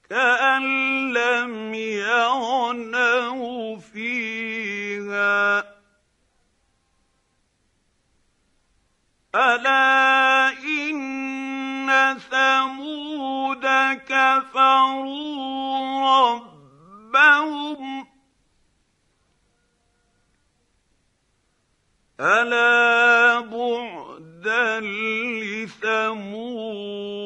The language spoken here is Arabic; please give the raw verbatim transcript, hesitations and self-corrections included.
كأن لم يغنوا فيها ألا إن ثمود كفروا ربهم ألا بعدا لثمود